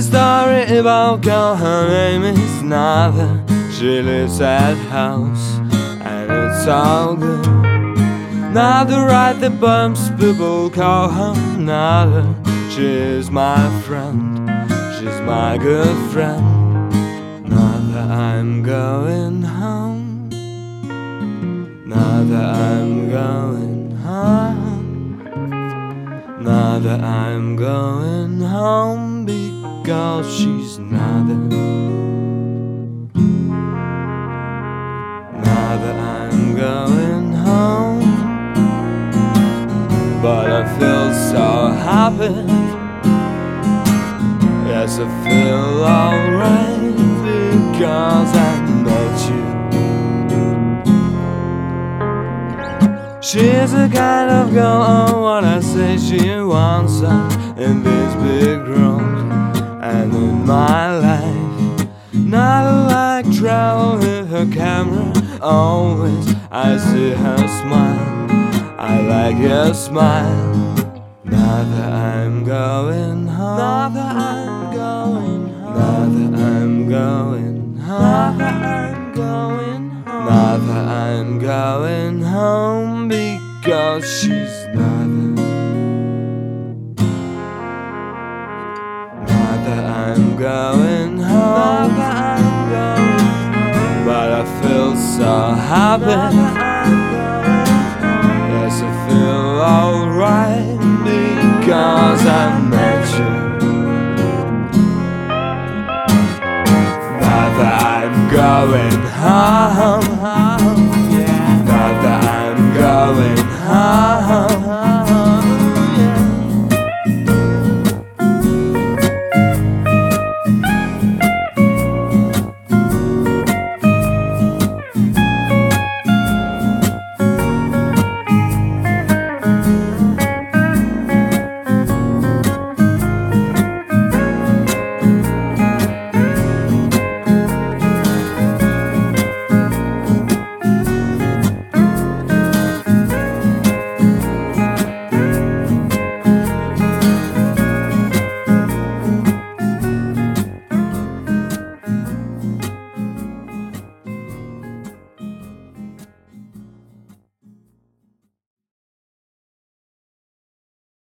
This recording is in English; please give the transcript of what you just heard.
a story about girl, her name is Nada. She lives at house and it's all good. Nada ride the bumps, people call her Nada. She is my friend, she's my good friend. Nada, I'm going home. Nada, I'm going home. Nada, I'm going home because she's Nada. Nada, I'm going home. But I feel so happy. Yes, I feel alright because I met you. She's the kind of girl, oh, what I say she wants in this big room and in my life. Not like travel with her camera, always I see her smile. I like your smile. Nada, I'm going home. Nada, I'm going home. Nada, I'm going home. Nada, I'm going home. Nada, I'm going home because she's Nada. Nada, I'm going home. Nada, I'm going home. But I feel so happy. Yes, I feel alright because I met you. Nada, I'm going home.